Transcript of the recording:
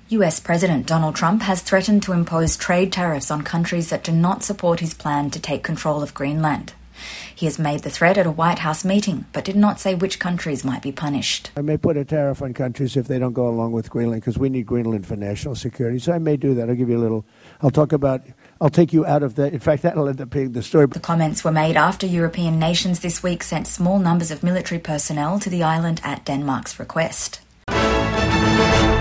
US President Donald Trump has threatened to impose trade tariffs on countries that do not support his plan to take control of Greenland. He has made the threat at a White House meeting, but did not say which countries might be punished. I may put a tariff on countries if they don't go along with Greenland, because we need Greenland for national security. So I may do that. I'll give you a little. I'll take you out of that. In fact, that'll end up being the story. The comments were made after European nations this week sent small numbers of military personnel to the island at Denmark's request.